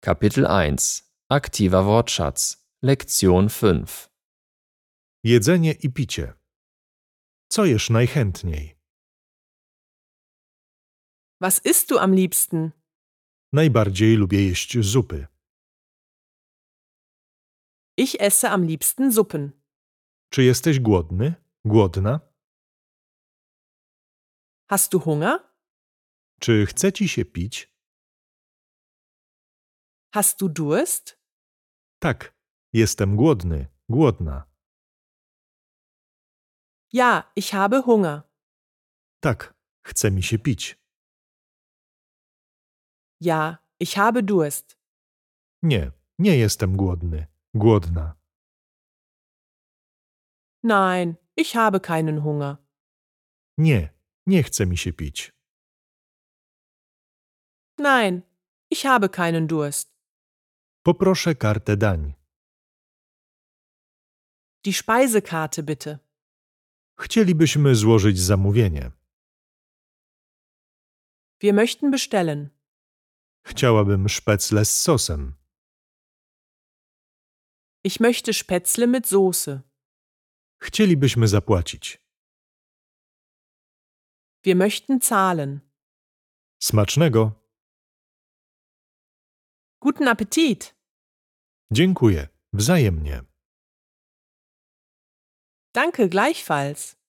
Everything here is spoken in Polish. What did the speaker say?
Kapitel 1. Aktiver Wortschatz. Lektion 5. Jedzenie i picie. Co jesz najchętniej? Was isst du am liebsten? Najbardziej lubię jeść zupy. Ich esse am liebsten Suppen. Czy jesteś głodny? Głodna? Hast du Hunger? Czy chce ci się pić? Hast du Durst? Tak, jestem głodny, głodna. Ja, ich habe Hunger. Tak, chce mi się pić. Ja, ich habe Durst. Nie, nie jestem głodny, głodna. Nein, ich habe keinen Hunger. Nie, nie chce mi się pić. Nein, ich habe keinen Durst. Poproszę kartę dań. Die Speisekarte bitte. Chcielibyśmy złożyć zamówienie. Wir möchten bestellen. Chciałabym szpecle z sosem. Ich möchte Spätzle mit Soße. Chcielibyśmy zapłacić. Wir möchten zahlen. Smacznego. Guten Appetit. Dziękuję. Wzajemnie. Danke gleichfalls.